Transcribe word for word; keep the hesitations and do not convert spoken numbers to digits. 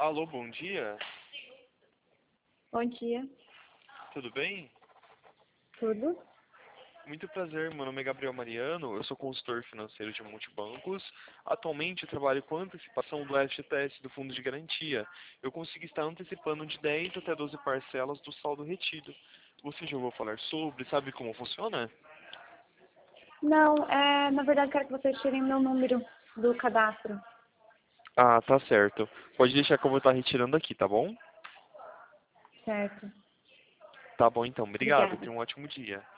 Alô, bom dia. Bom dia, Tudo bem? tudo? Muito prazer, meu nome é Gabriel Mariano, eu sou consultor financeiro de multibancos. Atualmente eu trabalho com antecipação do F G T S, do Fundo de Garantia. Eu consegui estar antecipando de dez até doze parcelas do saldo retido. Você já ouviu falar sobre, sabe como funciona? Não, é, na verdade quero que vocês tirem meu número do cadastro. Ah, tá certo. Pode deixar que eu vou estar retirando aqui, tá bom? Certo. Tá bom então, obrigado. Obrigada. Tenha um ótimo dia.